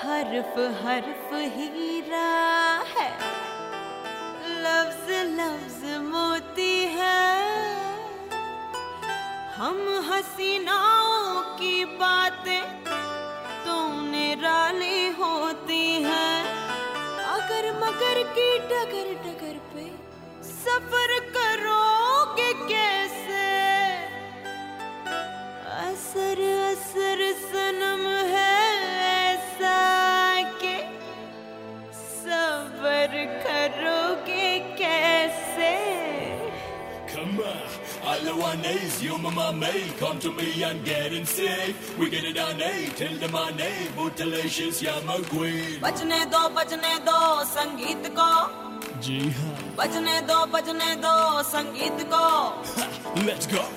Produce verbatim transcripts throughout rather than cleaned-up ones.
हर्फ हर्फ हीरा है, लफ्ज लफ्ज मोती है। हम हसीनाओं की बातें तो निराली होती हैं। अगर मगर की डगर डगर पे सफर करोगे कैसे? असर असर सनम है ऐसा कि सबर करोगे कैसे? Come on, all I want is you, my mate. Come to me and get in safe. We get it on eight, tell them my name. Bootylicious, yeah, my queen. बजने दो बजने दो संगीत को, जी हाँ, बजने दो बजने दो संगीत को। let's go.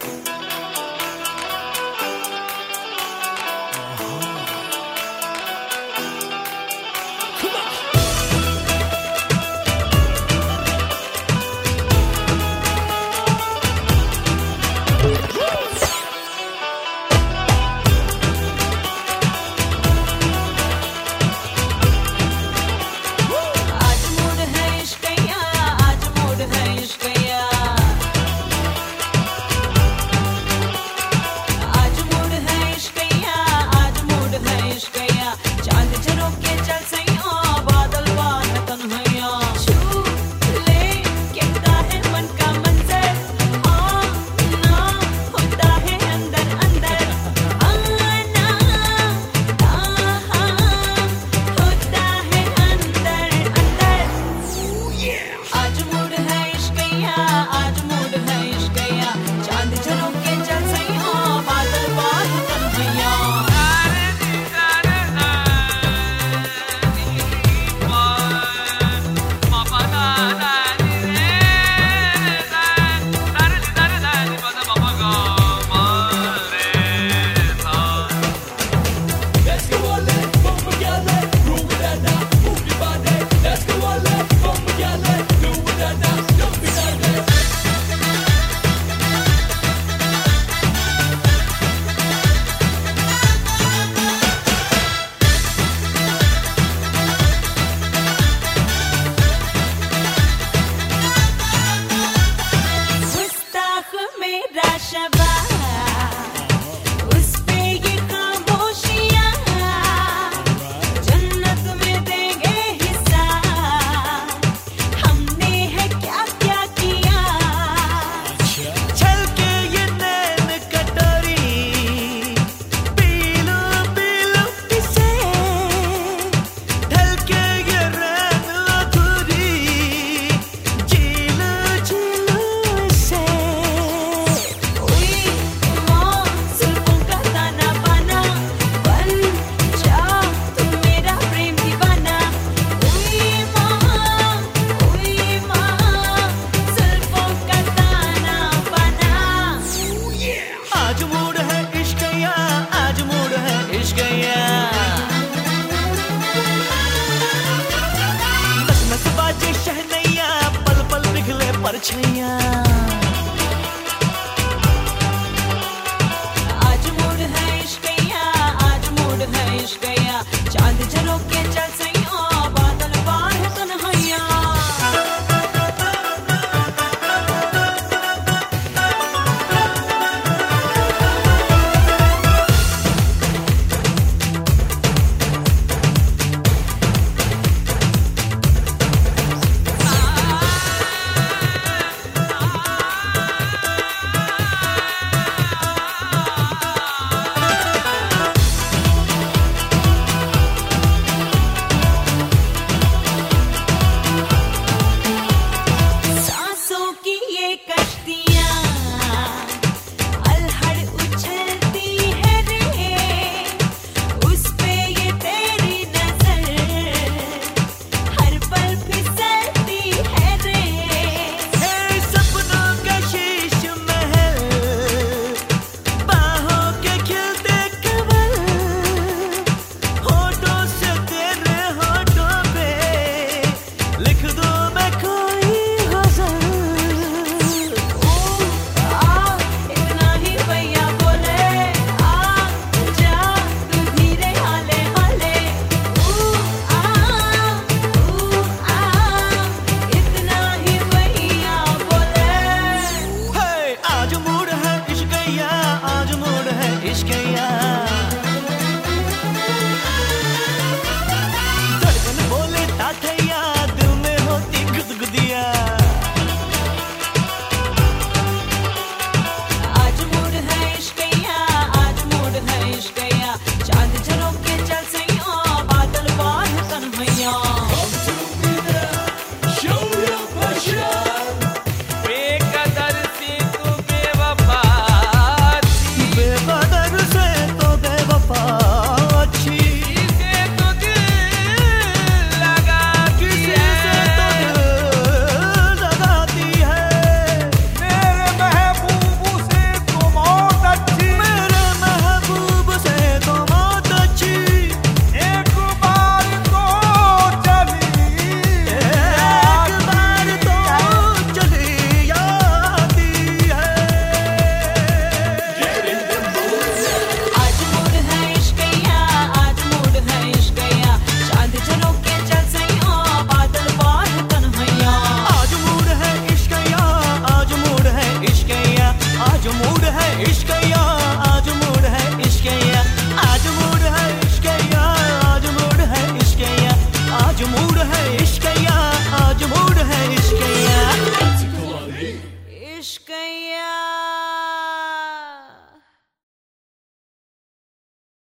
गया चांद झरोखा